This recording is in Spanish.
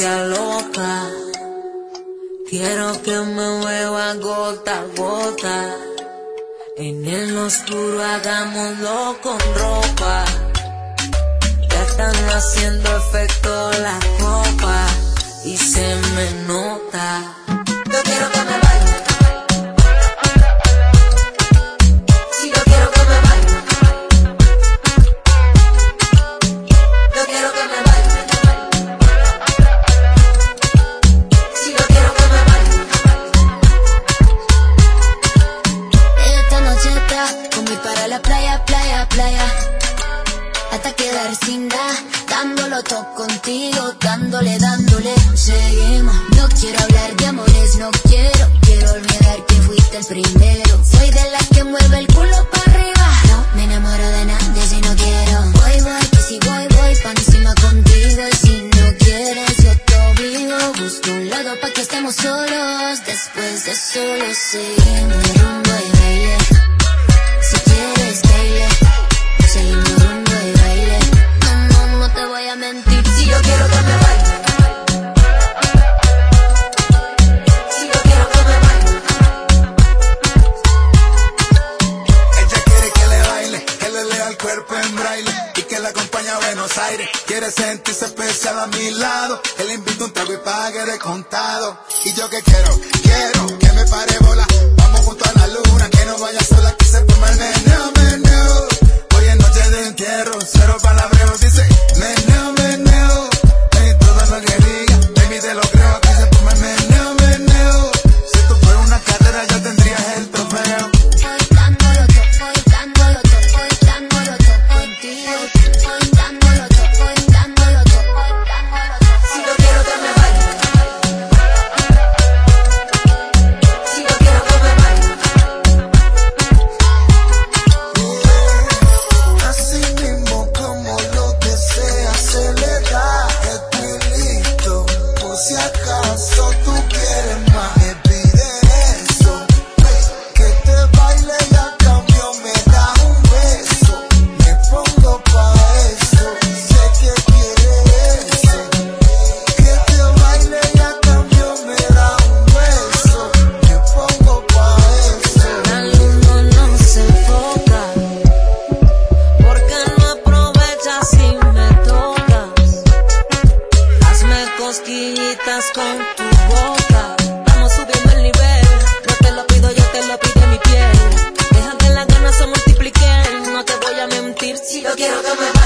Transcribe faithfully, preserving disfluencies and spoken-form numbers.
sea loca. Quiero que me beba gota a gota. En el oscuro hagámoslo con ropa. Ya están haciendo efecto la copa y se me nota. Yo quiero que me baile. Sí, yo quiero que me baile. Yo quiero que me baile. Sí, yo quiero que me baile. Esta noche está con mi para la playa, playa, playa. Hasta quedar sin nada, dándolo todo contigo, dándole, dándole. Seguimos, no quiero hablar de amores, no quiero, quiero olvidar que fuiste el primero. Soy de las que mueve el culo para arriba, no me enamoro de nadie si no quiero. Voy, voy, que si voy, voy pa' encima contigo. Y si no quieres, yo te obligo. Busco un lado pa' que estemos solos. Después de solo seguimos rumbo y baile. Si quieres, baile. Seguimos rumbo y baile. No, no, no te voy a mentir. Si yo quiero que me baile. Si yo quiero que me baile. Ella quiere que le baile, que le lea el cuerpo en braille y que la acompañe a Buenos Aires. Quiere sentirse especial a mi lado, que le invito un trago y pague de contado. Y yo que quiero, quiero que me pare bola. Vamos junto a la luna, que no vaya sola, que se forma el meneo, meneo. Hoy es noche de entierro, cero palabreos, dice meneo, meneo. En todo lo que diga, baby te lo creo, aquí se forma el meneo, meneo. Si esto fuera una carrera ya tendrías el trofeo. Hoy dándolo todo, hoy dándolo todo, hoy dándolo todo contigo. Hoy dándolo todo, hoy dándolo todo, hoy dándolo todo. Si yo quiero que me baile. Si yo quiero que me baile. Así mismo como lo desea se le da. Estoy listo, por si acaso tú quieres más. Me pide eso, que te baile y a cambio me da un beso. Me pongo pa' eso, sé que quieres eso. Que te baile y a cambio me da un beso. Me pongo pa' eso. La luna no se enfoca. Porque no aprovechas si me tocas. Hazme cosquillitas con tu boca. Vamos subiendo el nivel. No te lo pido, yo te lo pido en mi piel. Deja que las ganas se multipliquen. No te voy a mentir si yo quiero que me